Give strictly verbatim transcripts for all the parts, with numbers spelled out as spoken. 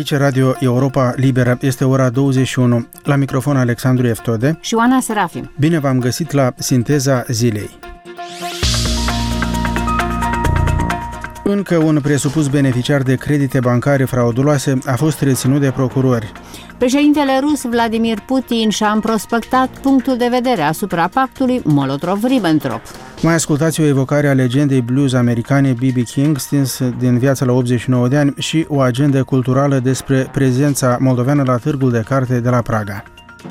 Aici Radio Europa Liberă, este ora douăzeci și unu. La microfon Alexandru Eftode și Oana Serafim. Bine v-am găsit la Sinteza Zilei. Încă un presupus beneficiar de credite bancare frauduloase a fost reținut de procurori. Președintele rus Vladimir Putin și-a împrospăctat punctul de vedere asupra pactului Molotov-Ribbentrop. Mai ascultați o evocare a legendei blues americane B B King, stins din viață la optzeci și nouă de ani, și o agendă culturală despre prezența moldoveană la Târgul de Carte de la Praga.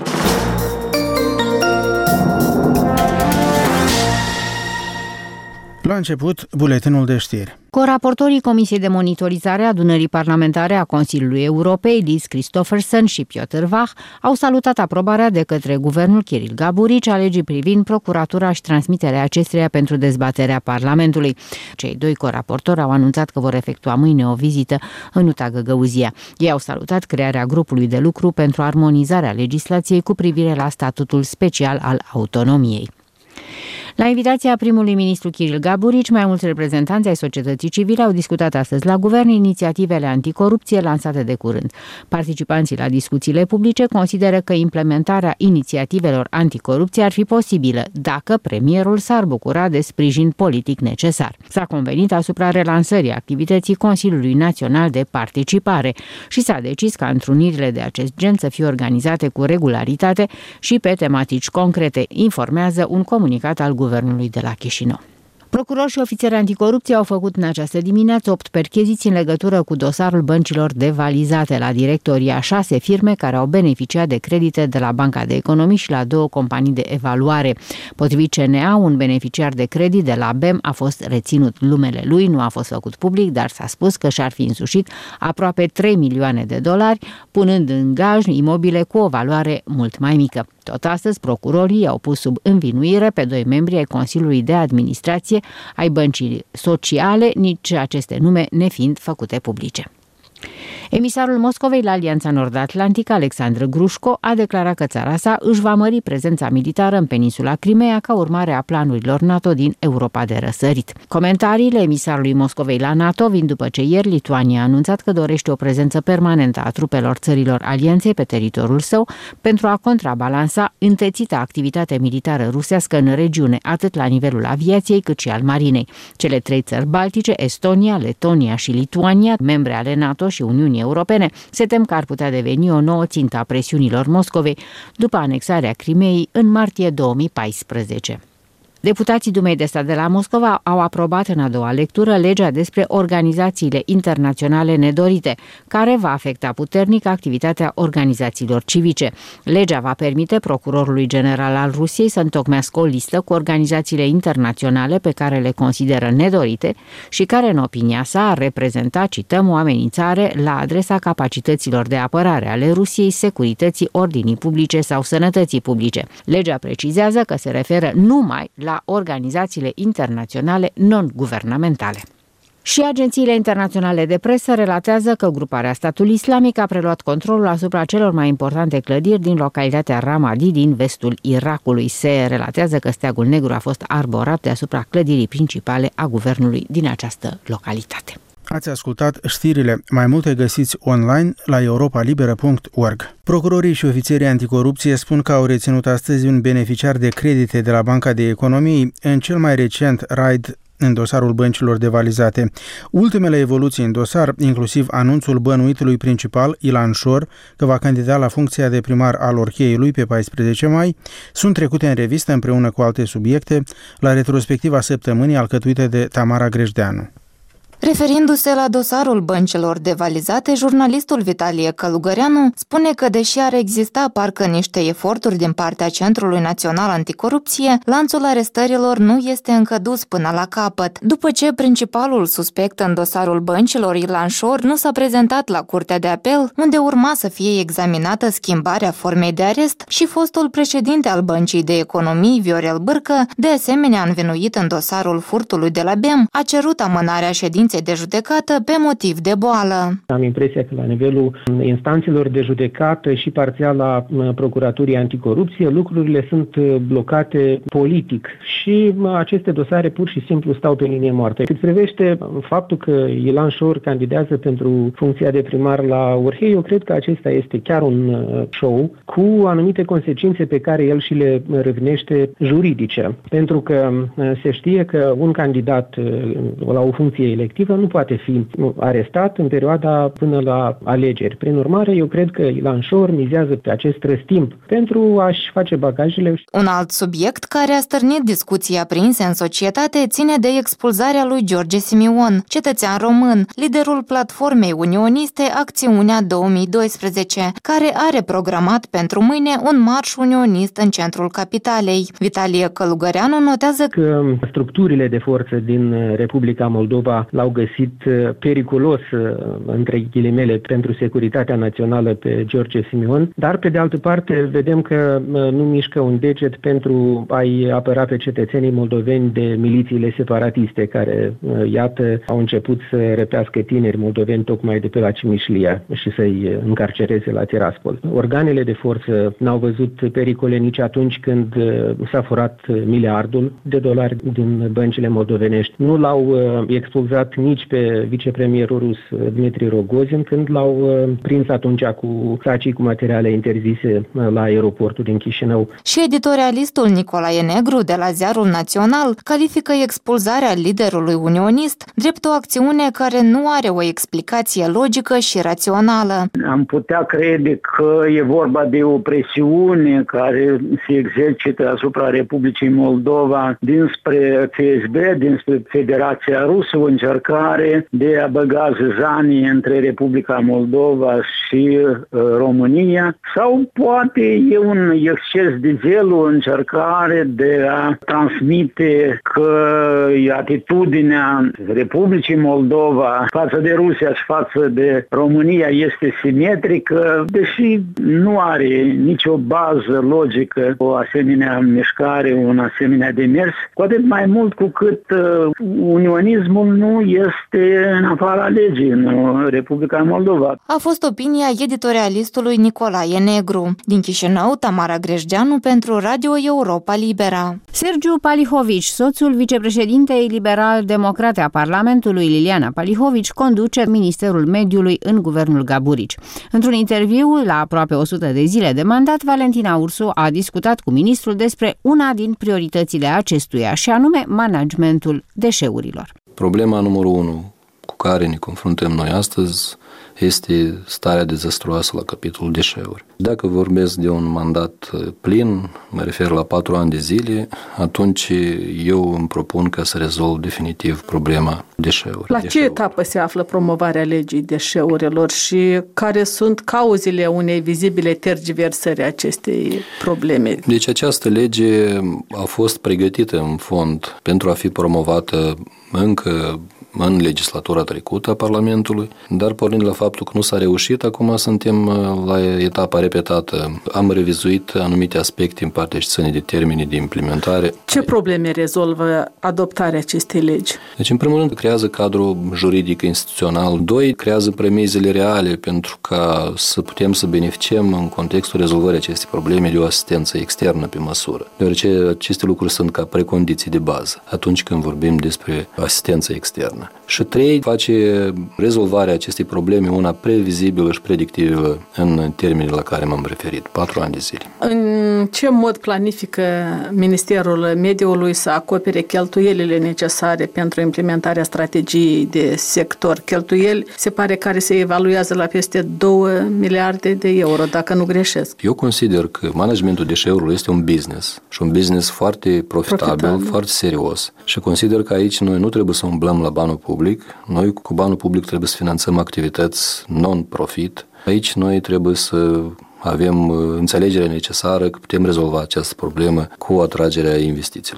La început, buletinul de știri. Coraportorii Comisiei de Monitorizare a Adunării Parlamentare a Consiliului Europei, Liz Christopherson și Piotr Vach, au salutat aprobarea de către guvernul Kirill Gaburici a legii privind procuratura și transmiterea acesteia pentru dezbaterea Parlamentului. Cei doi coraportori au anunțat că vor efectua mâine o vizită în Uta Găgăuzia. Ei au salutat crearea grupului de lucru pentru armonizarea legislației cu privire la statutul special al autonomiei. La invitația primului ministru Kirill Gaburici, mai mulți reprezentanți ai societății civile au discutat astăzi la guvern inițiativele anticorupție lansate de curând. Participanții la discuțiile publice consideră că implementarea inițiativelor anticorupție ar fi posibilă dacă premierul s-ar bucura de sprijin politic necesar. S-a convenit asupra relansării activității Consiliului Național de Participare și s-a decis ca întrunirile de acest gen să fie organizate cu regularitate și pe tematici concrete, informează un comunicat al guvernului de la Chișinău. Procurori și ofițeri anticorupție au făcut în această dimineață opt percheziții în legătură cu dosarul băncilor devalizate la directorii a șase firme care au beneficiat de credite de la Banca de Economii și la două companii de evaluare. Potrivit C N A, un beneficiar de credit de la B E M a fost reținut. Numele lui nu a fost făcut public, dar s-a spus că și-ar fi însușit aproape trei milioane de dolari, punând în gaj imobile cu o valoare mult mai mică. Tot astăzi, procurorii au pus sub învinuire pe doi membri ai Consiliului de Administrație ai Băncii Sociale, nici aceste nume nefiind făcute publice. Emisarul Moscovei la Alianța Nord-Atlantică, Alexandru Grușco, a declarat că țara sa își va mări prezența militară în peninsula Crimea ca urmare a planurilor NATO din Europa de răsărit. Comentariile emisarului Moscovei la NATO vin după ce ieri Lituania a anunțat că dorește o prezență permanentă a trupelor țărilor alianței pe teritoriul său pentru a contrabalansa întețita activitate militară rusească în regiune, atât la nivelul aviației cât și al marinei. Cele trei țări baltice, Estonia, Letonia și Lituania, membre ale NATO și Uniunii Europene, se tem că ar putea deveni o nouă țintă a presiunilor Moscovei după anexarea Crimeei în martie două mii paisprezece. Deputații Dumei de Stat de la Moscova au aprobat în a doua lectură legea despre organizațiile internaționale nedorite, care va afecta puternic activitatea organizațiilor civice. Legea va permite procurorului general al Rusiei să întocmească o listă cu organizațiile internaționale pe care le consideră nedorite și care, în opinia sa, ar reprezenta, cităm, o amenințare la adresa capacităților de apărare ale Rusiei, securității, ordinii publice sau sănătății publice. Legea precizează că se referă numai la la organizațiile internaționale non-guvernamentale. Și agențiile internaționale de presă relatează că gruparea Statului Islamic a preluat controlul asupra celor mai importante clădiri din localitatea Ramadi din vestul Irakului. Se relatează că steagul negru a fost arborat deasupra clădirii principale a guvernului din această localitate. Ați ascultat știrile. Mai multe găsiți online la europa liberă punct org. Procurorii și ofițerii anticorupție spun că au reținut astăzi un beneficiar de credite de la Banca de Economii în cel mai recent raid în dosarul băncilor devalizate. Ultimele evoluții în dosar, inclusiv anunțul bănuitului principal, Ilan Șor, că va candida la funcția de primar al Orcheiului pe paisprezece mai, sunt trecute în revistă împreună cu alte subiecte la retrospectiva săptămânii alcătuită de Tamara Grejdeanu. Referindu-se la dosarul băncilor devalizate, jurnalistul Vitalie Călugăreanu spune că, deși ar exista parcă niște eforturi din partea Centrului Național Anticorupție, lanțul arestărilor nu este încă dus până la capăt. După ce principalul suspect în dosarul băncilor, Ilan Șor, nu s-a prezentat la Curtea de Apel, unde urma să fie examinată schimbarea formei de arest, și fostul președinte al Băncii de Economii, Viorel Bârcă, de asemenea învinuit în dosarul furtului de la B E M, a cerut amânarea ședinței instanței de judecată pe motiv de boală. Am impresia că la nivelul instanțelor de judecată și parțial la Procuraturii Anticorupție lucrurile sunt blocate politic și aceste dosare pur și simplu stau pe linie moartă. Cât privește faptul că Ilan Șor candidează pentru funcția de primar la Orhei, eu cred că acesta este chiar un show cu anumite consecințe pe care el și le râvnește juridice. Pentru că se știe că un candidat la o funcție electivă nu poate fi arestat în perioada până la alegeri. Prin urmare, eu cred că Ilan Șor mizează pe acest răstimp pentru a-și face bagajele. Un alt subiect care a stârnit discuții aprinse în societate ține de expulzarea lui George Simion, cetățean român, liderul platformei unioniste Acțiunea două mii doisprezece, care are programat pentru mâine un marș unionist în centrul capitalei. Vitalie Călugăreanu notează că structurile de forță din Republica Moldova l-au găsit periculos, între ghilimele, pentru securitatea națională pe George Simion, dar pe de altă parte vedem că nu mișcă un deget pentru a-i apăra pe cetățenii moldoveni de milițiile separatiste care, iată, au început să răpească tineri moldoveni tocmai de pe la Cimișlia și să-i încarcereze la Tiraspol. Organele de forță n-au văzut pericole nici atunci când s-a furat miliardul de dolari din băncile moldovenești. Nu l-au expulzat nici pe vicepremierul rus Dmitri Rogozin când l-au prins atunci cu sacii cu materiale interzise la aeroportul din Chișinău. Și editorialistul Nicolae Negru de la Ziarul Național califică expulzarea liderului unionist drept o acțiune care nu are o explicație logică și rațională. Am putea crede că e vorba de o presiune care se exercită asupra Republicii Moldova dinspre F S B, dinspre Federația Rusă, o încercare de a băga zăzanie între Republica Moldova și uh, România, sau poate e un exces de zel, o încercare de a transmite că atitudinea Republicii Moldova față de Rusia și față de România este simetrică, deși nu are nicio bază logică o asemenea mișcare, un asemenea demers, cu atât mai mult cu cât uh, unionismul nu este în afara legii în Republica Moldova. A fost opinia editorialistului Nicolae Negru. Din Chișinău, Tamara Grejdeanu pentru Radio Europa Libera. Sergiu Palihovici, soțul vicepreședintei liberal-democrate a Parlamentului, Liliana Palihovici, conduce Ministerul Mediului în guvernul Gaburici. Într-un interviu la aproape o sută de zile de mandat, Valentina Ursu a discutat cu ministrul despre una din prioritățile acestuia, și anume managementul deșeurilor. Problema numărul unu cu care ne confruntăm noi astăzi este starea dezastruoasă la capitolul deșeuri. Dacă vorbesc de un mandat plin, mă refer la patru ani de zile, atunci eu îmi propun ca să rezolv definitiv problema deșeurilor. La ce etapă se află promovarea legii deșeurilor și care sunt cauzele unei vizibile tergiversări a acestei probleme? Deci această lege a fost pregătită în fond pentru a fi promovată încă în legislatura trecută a Parlamentului, dar pornind la faptul că nu s-a reușit, acum suntem la etapa repetată. Am revizuit anumite aspecte în partea cetățenii de termeni de implementare. Ce probleme rezolvă adoptarea acestei legi? Deci, în primul rând, creează cadrul juridic instituțional. Doi, creează premizele reale pentru ca să putem să beneficiem în contextul rezolvării acestei probleme de o asistență externă pe măsură, deoarece aceste lucruri sunt ca precondiții de bază atunci când vorbim despre asistență externă. Și trei, face rezolvarea acestei probleme una previzibilă și predictibilă în termenii la care m-am referit, patru ani de zile. În ce mod planifică Ministerul Mediului să acopere cheltuielile necesare pentru implementarea strategiei de sector? Cheltuieli se pare care se evaluează la peste două miliarde de euro, dacă nu greșesc. Eu consider că managementul deșeurilor este un business și un business foarte profitabil, profitabil. foarte serios, și consider că aici noi nu trebuie să umblăm la banul public. Noi cu banul public trebuie să finanțăm activități non-profit. Aici noi trebuie să avem înțelegerea necesară că putem rezolva această problemă cu atragerea investițiilor.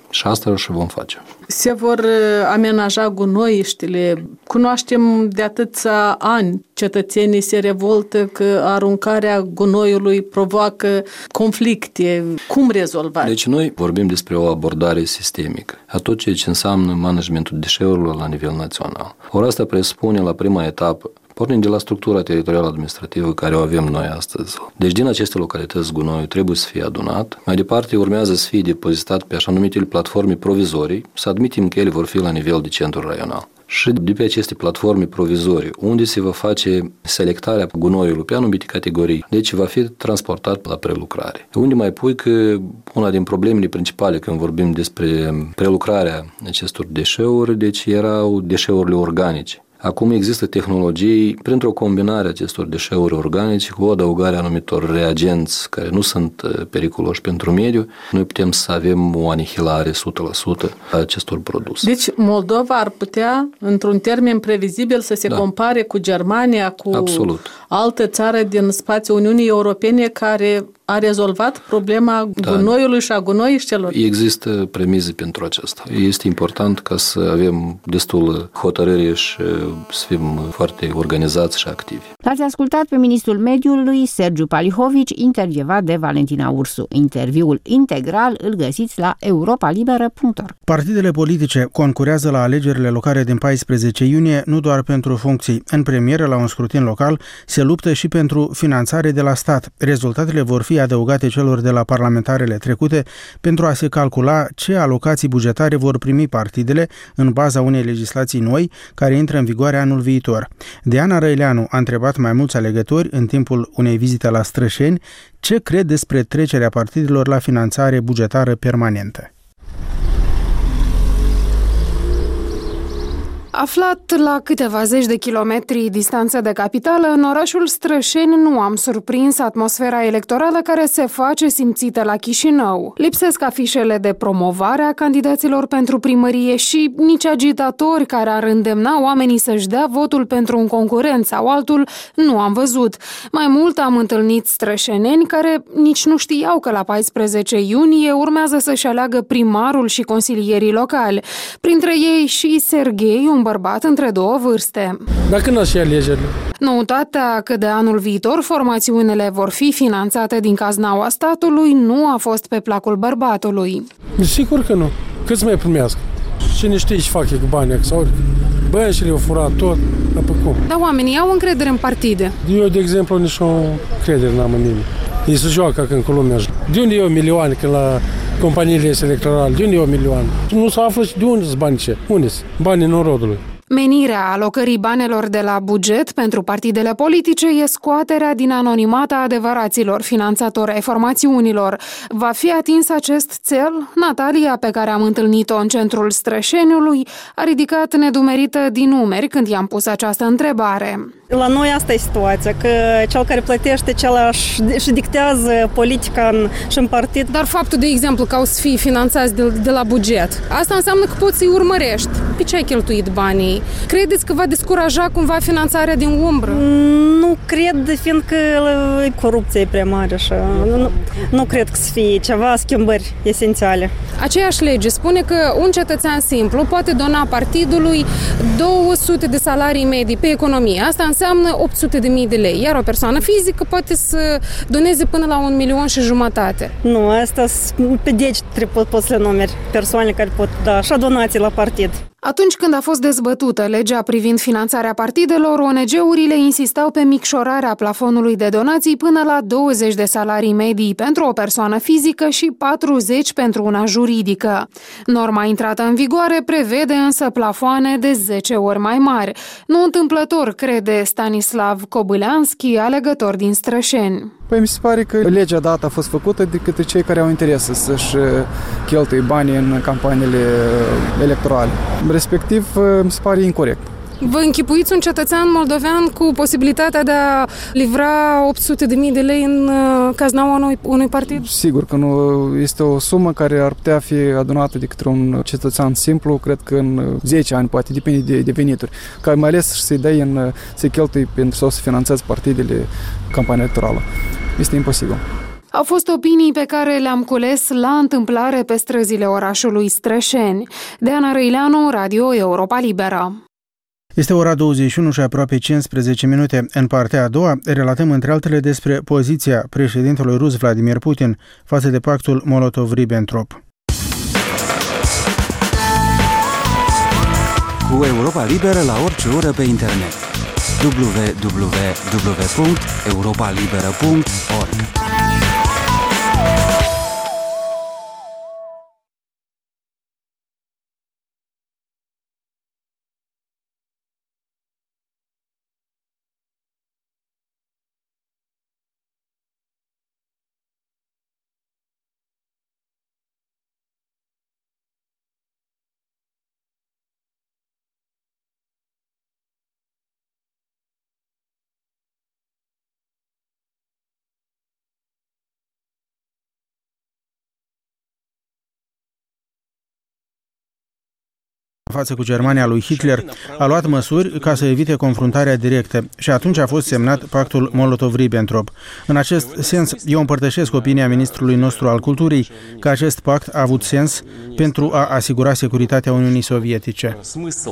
Și asta și vom face. Se vor amenaja gunoiștile. Cunoaștem de atâția ani. Cetățenii se revoltă că aruncarea gunoiului provoacă conflicte. Cum rezolva? Deci noi vorbim despre o abordare sistemică a tot ceea ce înseamnă managementul deșeurilor la nivel național. Ori asta presupune la prima etapă, pornind de la structura teritorială administrativă care o avem noi astăzi. Deci din aceste localități gunoiul trebuie să fie adunat. Mai departe urmează să fie depozitat pe așa numitele platforme provizorii, să admitem că ele vor fi la nivel de centru raional. Și de pe aceste platforme provizorii, unde se va face selectarea gunoiului pe anumite categorii, deci va fi transportat la prelucrare. Unde mai pui că una din problemele principale când vorbim despre prelucrarea acestor deșeuri, deci erau deșeurile organice. Acum există tehnologii printr-o combinare a acestor deșeuri organice cu adăugarea anumitor reagenți care nu sunt periculoși pentru mediu. Noi putem să avem o anihilare o sută la sută a acestor produse. Deci Moldova ar putea, într-un termen previzibil, să se da. compare cu Germania, cu Absolut. altă țară din spațiul Uniunii Europene care a rezolvat problema da. gunoiului și a gunoiștelor? Există premize pentru aceasta. Este important ca să avem destul hotărâre și să fim foarte organizați și activi. L-ați ascultat pe ministrul mediului Sergiu Palihovici, intervievat de Valentina Ursu. Interviul integral îl găsiți la europa liberă punct org. Partidele politice concurează la alegerile locale din paisprezece iunie nu doar pentru funcții în premieră la un scrutin local, se luptă și pentru finanțare de la stat. Rezultatele vor fi adăugate celor de la parlamentarele trecute pentru a se calcula ce alocații bugetare vor primi partidele în baza unei legislații noi care intră în vigoare anul viitor. Diana Răileanu a întrebat mai mulți alegători în timpul unei vizite la Strășeni ce cred despre trecerea partidelor la finanțare bugetară permanentă. Aflat la câteva zeci de kilometri distanță de capitală, în orașul Strășeni nu am surprins atmosfera electorală care se face simțită la Chișinău. Lipsesc afișele de promovare a candidaților pentru primărie și nici agitatori care ar îndemna oamenii să-și dea votul pentru un concurent sau altul nu am văzut. Mai mult am întâlnit strășeneni care nici nu știau că la paisprezece iunie urmează să-și aleagă primarul și consilierii locali. Printre ei și Serghei, un bărbat între două vârste. Dar când ați și alegerile? Noutatea că de anul viitor formațiunile vor fi finanțate din caznaua statului nu a fost pe placul bărbatului. Sigur că nu. Cât să mai primească? Cine știe ce fac cu banii? Sau băi și le-au furat tot? Dar pe cum? Dar oamenii au încredere în partide. Eu, de exemplu, nici o încredere n-am în nimeni. Ei se joacă când cu lumea. De unde eu milioane când la companiile electorale? De unde eu milioane? Nu se află și de unde sunt banii ce? Unde sunt? Banii norodului. Menirea alocării banelor de la buget pentru partidele politice e scoaterea din anonimat a adevăraților finanțatori ai formațiunilor. Va fi atins acest cel? Natalia, pe care am întâlnit-o în centrul Strășeniului, a ridicat nedumerită din numeri când i-am pus această întrebare. La noi asta e situația, că cel care plătește, cel și dictează politica în, și în partid. Dar faptul, de exemplu, că au să fie finanțați de, de la buget, asta înseamnă că poți să-i urmărești. Pe ce ai cheltuit banii? Credeți că va descuraja cumva finanțarea din umbră? Nu cred, fiindcă corupția e prea mare așa. Nu, nu cred că să fie ceva schimbări esențiale. Aceeași lege spune că un cetățean simplu poate dona partidului două sute de salarii medii pe economie. Asta înseamnă opt sute de mii de lei, iar o persoană fizică poate să doneze până la un milion și jumătate. Nu, asta pe deci poți le numeri persoane care pot da așa donații la partid. Atunci când a fost dezbătută legea privind finanțarea partidelor, O N G-urile insistau pe micșorarea plafonului de donații până la douăzeci de salarii medii pentru o persoană fizică și patruzeci pentru una juridică. Norma intrată în vigoare prevede însă plafoane de zece ori mai mari. Nu întâmplător, crede Stanislav Kobăleanski, alegător din Strășeni. Păi mi se pare că legea dată a fost făcută de către cei care au interes să-și cheltuie banii în campaniile electorale. Respectiv, mi se pare incorect. Vă închipuiți un cetățean moldovean cu posibilitatea de a livra opt sute de mii de lei în caznaua unui, unui partid? Sigur că nu. Este o sumă care ar putea fi adunată de către un cetățean simplu, cred că în zece ani, poate, depinde de, de venituri, care mai ales să-i dai în, să-i cheltui pentru sau să finanțezi partidele campania electorală. Este imposibil. Au fost opinii pe care le-am cules la întâmplare pe străzile orașului Strășeni. Deana Răileanu, Radio Europa Liberă. Este ora douăzeci și unu și aproape cincisprezece minute. În partea a doua relatăm între altele despre poziția președintelui rus Vladimir Putin față de pactul Molotov-Ribbentrop. Cu Europa Liberă la orice oră pe internet. w w w punct europa liberă punct org față cu Germania lui Hitler, a luat măsuri ca să evite confruntarea directă și atunci a fost semnat pactul Molotov-Ribbentrop. În acest sens, eu împărtășesc opinia ministrului nostru al culturii că acest pact a avut sens pentru a asigura securitatea Uniunii Sovietice. Смысл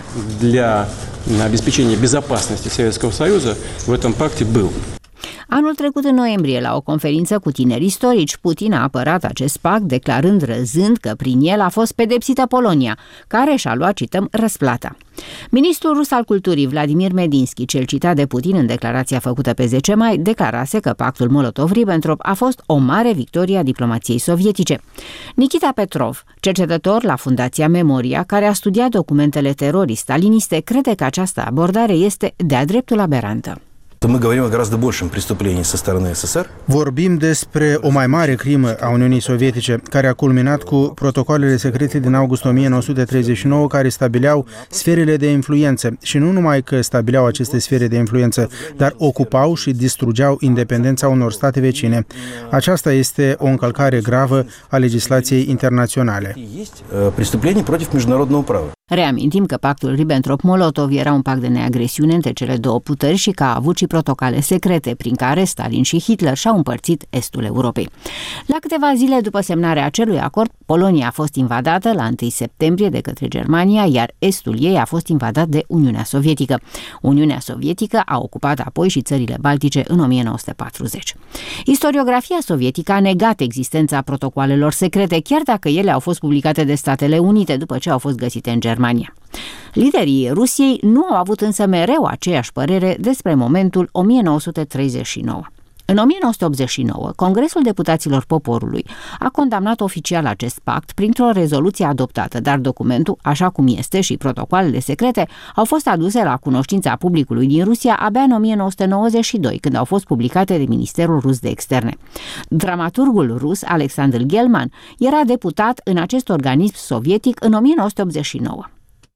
для обеспечения безопасности Советского Союза в этом пакте был. Anul trecut, în noiembrie, la o conferință cu tineri istorici, Putin a apărat acest pact, declarând răzând că prin el a fost pedepsită Polonia, care și-a luat, cităm, răsplata. Ministrul rus al culturii, Vladimir Medinski, cel citat de Putin în declarația făcută pe zece mai, declarase că pactul Molotov-Ribbentrop a fost o mare victorie a diplomației sovietice. Nikita Petrov, cercetător la Fundația Memoria, care a studiat documentele terorii staliniste, crede că această abordare este de-a dreptul aberantă. Мы говорим о гораздо большем преступлении со стороны СССР. Vorbim despre o mai mare crimă a Uniunii Sovietice, care a culminat cu protocoalele secrete din august o mie nouă sute treizeci și nouă, care stabileau sferele de influență și nu numai că stabileau aceste sfere de influență, dar ocupau și distrugeau independența unor state vecine. Aceasta este o încălcare gravă a legislației internaționale. Преступление против международного права. Reamintim că pactul Ribbentrop-Molotov era un pact de neagresiune între cele două puteri și că a avut și protocole secrete prin care Stalin și Hitler și-au împărțit estul Europei. La câteva zile după semnarea acelui acord, Polonia a fost invadată la întâi septembrie de către Germania, iar estul ei a fost invadat de Uniunea Sovietică. Uniunea Sovietică a ocupat apoi și țările Baltice în o mie nouă sute patruzeci. Istoriografia sovietică a negat existența protocoalelor secrete, chiar dacă ele au fost publicate de Statele Unite după ce au fost găsite în Germania. Liderii Rusiei nu au avut însă mereu aceeași părere despre momentul o mie nouă sute treizeci și nouă. În o mie nouă sute optzeci și nouă, Congresul Deputaților Poporului a condamnat oficial acest pact printr-o rezoluție adoptată, dar documentul, așa cum este și protocoalele secrete, au fost aduse la cunoștința publicului din Rusia abia în o mie nouă sute nouăzeci și doi, când au fost publicate de Ministerul Rus de Externe. Dramaturgul rus Alexander Gelman era deputat în acest organism sovietic în o mie nouă sute optzeci și nouă.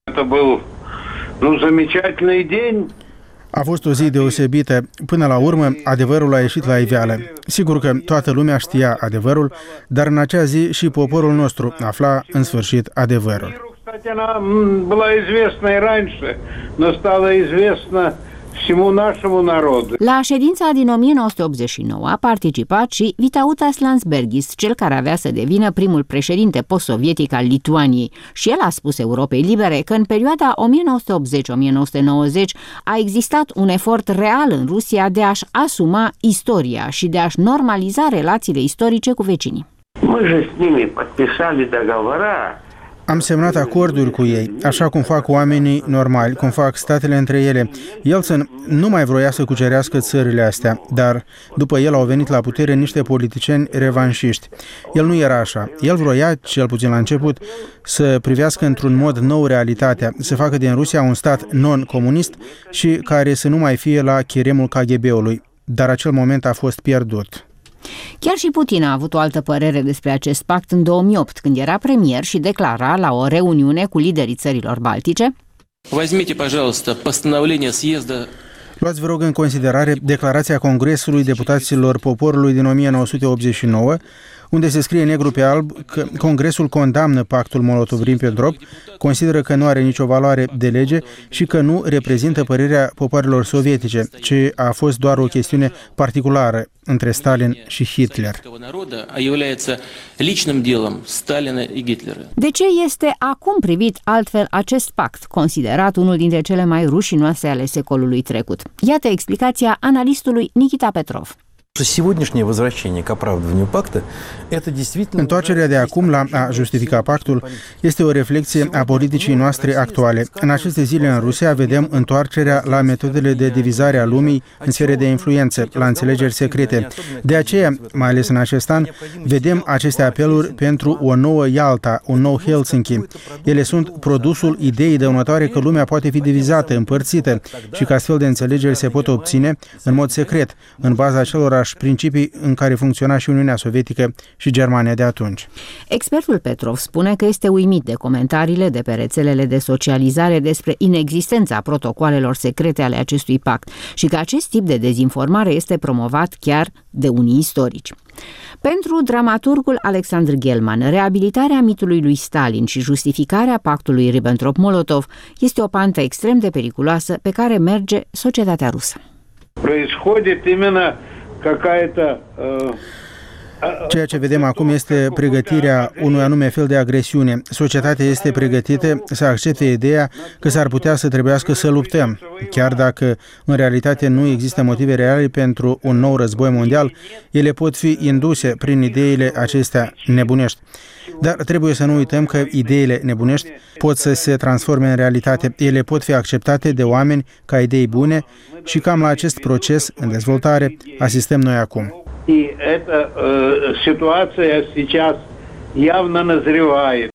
A fost o zi deosebită. Până la urmă, adevărul a ieșit la iveală. Sigur că toată lumea știa adevărul, dar în acea zi și poporul nostru afla în sfârșit adevărul. La ședința din o mie nouă sute optzeci și nouă a participat și Vytautas Landsbergis, cel care avea să devină primul președinte post-sovietic al Lituaniei, și el a spus Europei Libere că în perioada o mie nouă sute optzeci - o mie nouă sute nouăzeci a existat un efort real în Rusia de a-și asuma istoria și de a-și normaliza relațiile istorice cu vecinii. Am semnat acorduri cu ei, așa cum fac oamenii normali, cum fac statele între ele. Yeltsin nu mai vroia să cucerească țările astea, dar după el au venit la putere niște politicieni revanșiști. El nu era așa. El vroia, cel puțin la început, să privească într-un mod nou realitatea, să facă din Rusia un stat non-comunist și care să nu mai fie la cheremul K G B-ului. Dar acel moment a fost pierdut. Chiar și Putin a avut o altă părere despre acest pact în două mii opt, când era premier și declara la o reuniune cu liderii țărilor baltice: Возьмите, пожалуйста, постановление съезда. Luați, vă rog, în considerare declarația Congresului Deputaților Poporului din o mie nouă sute optzeci și nouă, unde se scrie negru pe alb că Congresul condamnă pactul Molotov-Ribbentrop, consideră că nu are nicio valoare de lege și că nu reprezintă părerea popoarelor sovietice, ci a fost doar o chestiune particulară între Stalin și Hitler. De ce este acum privit altfel acest pact, considerat unul dintre cele mai rușinoase ale secolului trecut? Iată explicația analistului Nikita Petrov. Întoarcerea de acum la a justifica pactul este o reflecție a politicii noastre actuale. În aceste zile în Rusia vedem întoarcerea la metodele de divizare a lumii în sfere de influență, la înțelegeri secrete. De aceea, mai ales în acest an, vedem aceste apeluri pentru o nouă Ialta, un nou Helsinki. Ele sunt produsul ideii dăunătoare că lumea poate fi divizată, împărțită și că astfel de înțelegeri se pot obține în mod secret, în baza acelorași principii în care funcționa și Uniunea Sovietică și Germania de atunci. Expertul Petrov spune că este uimit de comentariile de pe rețelele de socializare despre inexistența protocoalelor secrete ale acestui pact și că acest tip de dezinformare este promovat chiar de unii istorici. Pentru dramaturgul Alexandr Gelman, reabilitarea mitului lui Stalin și justificarea pactului Ribbentrop-Molotov este o pantă extrem de periculoasă pe care merge societatea rusă. Ceea ce vedem acum este pregătirea unui anume fel de agresiune. Societatea este pregătită să accepte ideea că s-ar putea să trebuiască să luptăm, chiar dacă în realitate nu există motive reale pentru un nou război mondial, ele pot fi induse prin ideile acestea nebunești. Dar trebuie să nu uităm că ideile nebunești pot să se transforme în realitate. Ele pot fi acceptate de oameni ca idei bune și cam la acest proces în dezvoltare asistăm noi acum. И эта э, ситуация сейчас явно назревает.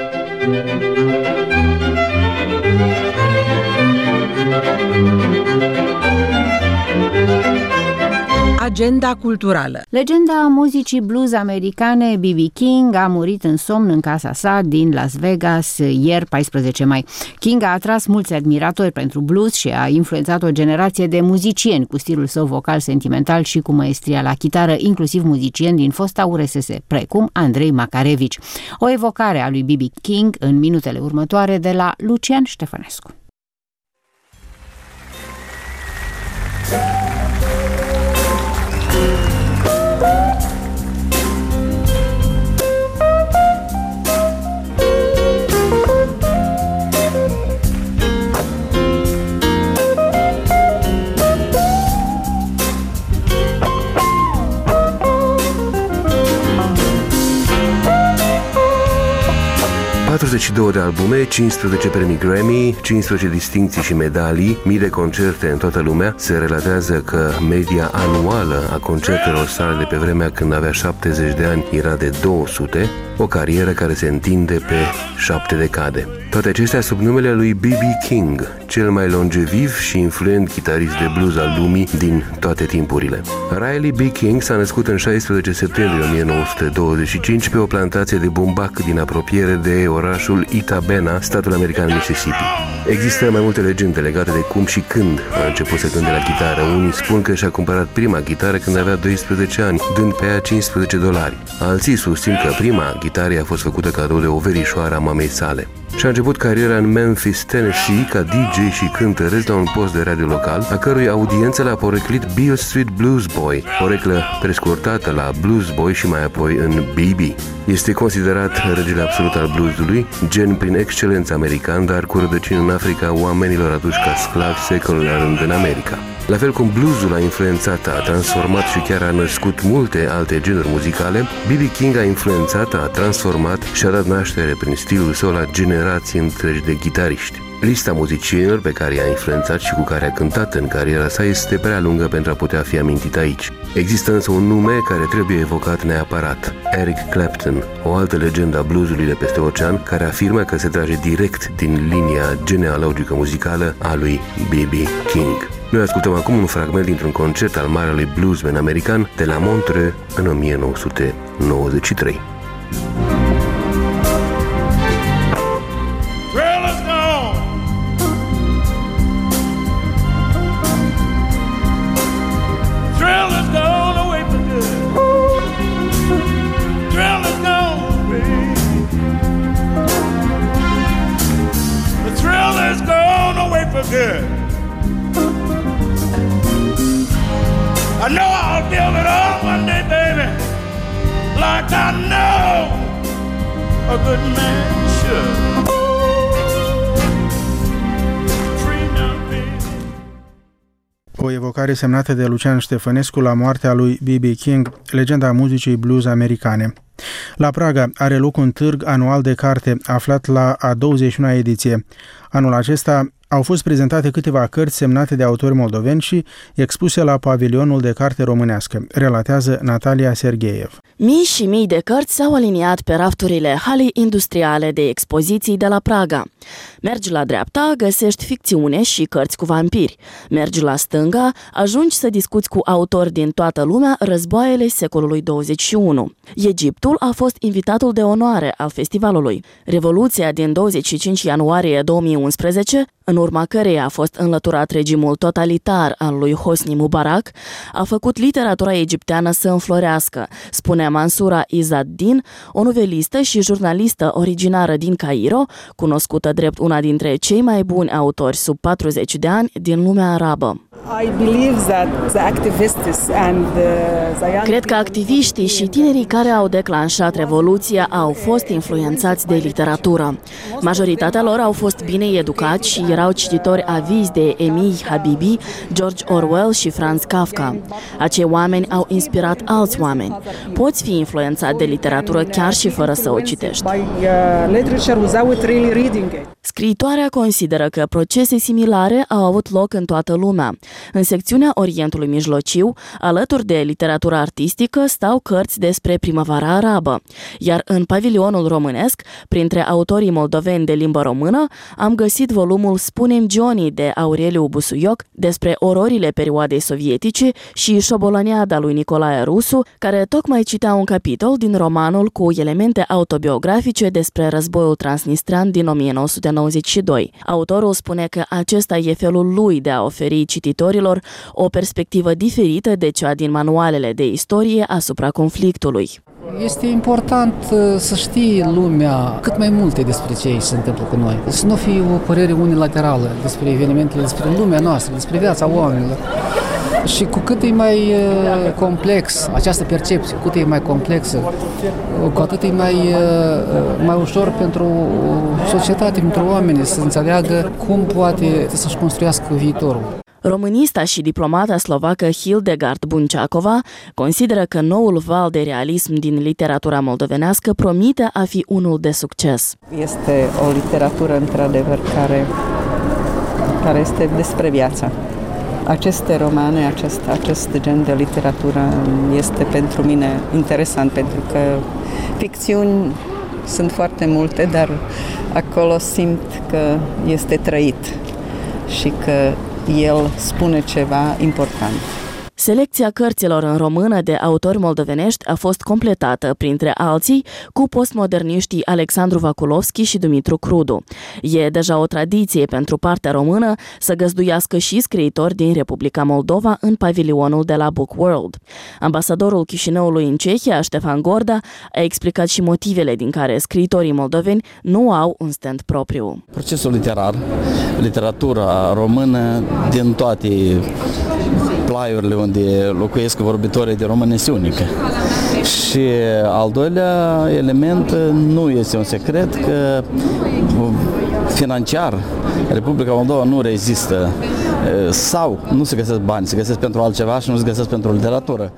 Agenda culturală. Legenda muzicii blues americane B B King a murit în somn în casa sa din Las Vegas ieri, paisprezece mai. King a atras mulți admiratori pentru blues și a influențat o generație de muzicieni cu stilul său vocal sentimental și cu maestria la chitară, inclusiv muzicieni din fosta U R S S, precum Andrei Macarevici. O evocare a lui B B King în minutele următoare de la Lucian Ștefănescu. patruzeci și două de albume, cincisprezece premii Grammy, cincisprezece distincții și medalii, mii de concerte în toată lumea. Se relatează că media anuală a concertelor sale de pe vremea când avea șaptezeci de ani era de două sute, o carieră care se întinde pe șapte decade. Toate acestea sub numele lui B B King, cel mai longeviv și influent chitarist de blues al lumii din toate timpurile. Riley B. King s-a născut în șaisprezece septembrie o mie nouă sute douăzeci și cinci pe o plantație de bumbac din apropiere de orașul Itabena, statul american Mississippi. Există mai multe legende legate de cum și când a început să cânte la chitară. Unii spun că și-a cumpărat prima chitară când avea doisprezece ani, dând pe ea cincisprezece dolari. Alții susțin că prima chitară a fost făcută cadou de o verișoară a mamei sale. Și-a început cariera în Memphis, Tennessee, ca D J și cântăresc la un post de radio local, a cărui audiență l-a poreclit Beale Street Blues Boy, poreclă prescurtată la Blues Boy și mai apoi în B B. Este considerat regele absolut al bluesului, gen prin excelență american, dar cu rădăcini în Africa, oamenilor aduși ca sclavi secole la rând în America. La fel cum bluesul a influențat, a transformat și chiar a născut multe alte genuri muzicale, B B King a influențat, a transformat și a dat naștere prin stilul său la generații întregi de ghitariști. Lista muzicienilor pe care i-a influențat și cu care a cântat în cariera sa este prea lungă pentru a putea fi amintit aici. Există însă un nume care trebuie evocat neapărat: Eric Clapton, o altă legendă a bluesului de peste ocean, care afirmă că se trage direct din linia genealogică muzicală a lui B B King. Noi ascultăm acum un fragment dintr-un concert al marelui bluesman american de la Montreux în o mie nouă sute nouăzeci și trei. should. I know I'll build it all one day, baby, like I know a good man should. O evocare semnată de Lucian Ștefănescu la moartea lui B B King, legenda muzicii blues americane. La Praga are loc un târg anual de carte aflat la a douăzeci și unu-a ediție. Anul acesta au fost prezentate câteva cărți semnate de autori moldoveni și expuse la pavilionul de carte românească, relatează Natalia Sergeev. Mii și mii de cărți s-au aliniat pe rafturile halei industriale de expoziții de la Praga. Mergi la dreapta, găsești ficțiune și cărți cu vampiri. Mergi la stânga, ajungi să discuți cu autori din toată lumea războaiele secolului douăzeci și unu. Egiptul a fost invitatul de onoare al festivalului. Revoluția din douăzeci și cinci ianuarie două mii unsprezece, în urma căreia a fost înlăturat regimul totalitar al lui Hosni Mubarak, a făcut literatura egipteană să înflorească, spune Mansura Izzaddin, o novelistă și jurnalistă originară din Cairo, cunoscută drept una dintre cei mai buni autori sub patruzeci de ani din lumea arabă. Cred că activiștii și tinerii care au declanșat revoluția au fost influențați de literatură. Majoritatea lor au fost bine educați și erau cititori avizi de Emil Habibi, George Orwell și Franz Kafka. Acei oameni au inspirat alți oameni. Poți fi influențat de literatură chiar și fără să o citești. Scriitoarea consideră că procese similare au avut loc în toată lumea. În secțiunea Orientului Mijlociu, alături de literatura artistică, stau cărți despre primăvara arabă. Iar în pavilionul românesc, printre autorii moldoveni de limbă română, am găsit volumul Spune-mi Johnny de Aureliu Busuioc despre ororile perioadei sovietice și Șobolăneada lui Nicolae Rusu, care tocmai citea un capitol din romanul cu elemente autobiografice despre războiul transnistrean din o mie nouă sute nouăzeci și doi. Autorul spune că acesta e felul lui de a oferi cititorilor o perspectivă diferită de cea din manualele de istorie asupra conflictului. Este important să știe lumea cât mai multe despre ce se întâmplă cu noi. Să nu fie o părere unilaterală despre evenimentele, despre lumea noastră, despre viața oamenilor. Și cu cât e mai complex această percepție, cu cât e mai complexă, cu atât e mai, mai ușor pentru societate, pentru oameni să înțeleagă cum poate să-și construiască viitorul. Românista și diplomata slovacă Hildegard Bunciacova consideră că noul val de realism din literatura moldovenească promite a fi unul de succes. Este o literatură într-adevăr care, care este despre viața. Aceste romane, acest, acest gen de literatură este pentru mine interesant, pentru că ficțiuni sunt foarte multe, dar acolo simt că este trăit și că el spune ceva important. Selecția cărților în română de autori moldovenești a fost completată, printre alții, cu postmoderniștii Alexandru Vaculovski și Dumitru Crudu. E deja o tradiție pentru partea română să găzduiască și scriitori din Republica Moldova în pavilionul de la Book World. Ambasadorul Chișinăului în Cehia, Ștefan Gorda, a explicat și motivele din care scriitorii moldoveni nu au un stand propriu. Procesul literar, literatura română din toate plaiurile unde locuiesc vorbitorii de română este unică. Și al doilea element, nu este un secret că financiar Republica Moldova nu rezistă sau nu se găsesc bani, se găsesc pentru altceva și nu se găsesc pentru literatură.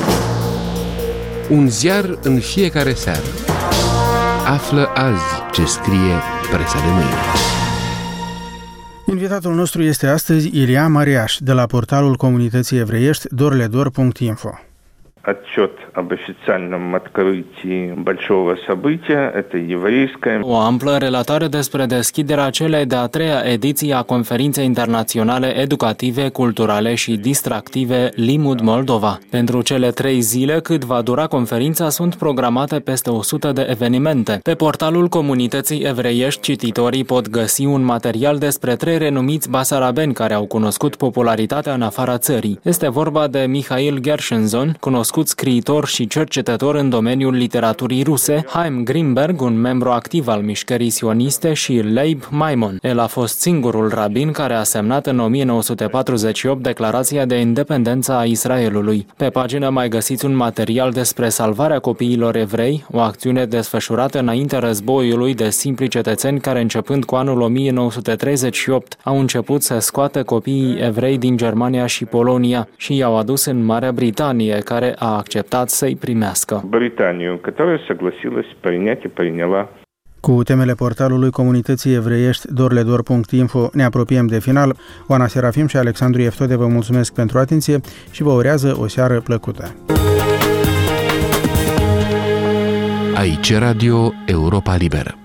Un ziar în fiecare seară. Află azi ce scrie presa de mâine. Invitatul nostru este astăzi Ilia Mariaș, de la portalul comunității evreiești dorledor punct info. Отчет об официальном открытии большого события – это еврейская. O amplă relatare despre deschiderea celei de-a treia ediții a conferinței internaționale educative, culturale și distractive Limud Moldova. Pentru cele trei zile cât va dura conferința sunt programate peste o sută de evenimente. Pe portalul comunității evreiești cititorii pot găsi un material despre trei renumiți basarabeni care au cunoscut popularitatea în afara țării. Este vorba de Mihail Gershenzon, cunoscut cunoscut scriitor și cercetător în domeniul literaturii ruse, Haim Grimberg, un membru activ al mișcării sioniste, și Leib Maimon. El a fost singurul rabin care a semnat în o mie nouă sute patruzeci și opt declarația de independență a Israelului. Pe pagină mai găsiți un material despre salvarea copiilor evrei, o acțiune desfășurată înaintea războiului de simpli cetățeni care, începând cu anul o mie nouă sute treizeci și opt, au început să scoată copiii evrei din Germania și Polonia și i-au adus în Marea Britanie, care a acceptat să-i primească. Britaniu, care согласилась принять и приняла. Cu temele portalului comunității evreiești dorledor punct info ne apropiem de final. Oana Serafim și Alexandru Eftode vă mulțumesc pentru atenție și vă urează o seară plăcută. Aici Radio Europa Liberă.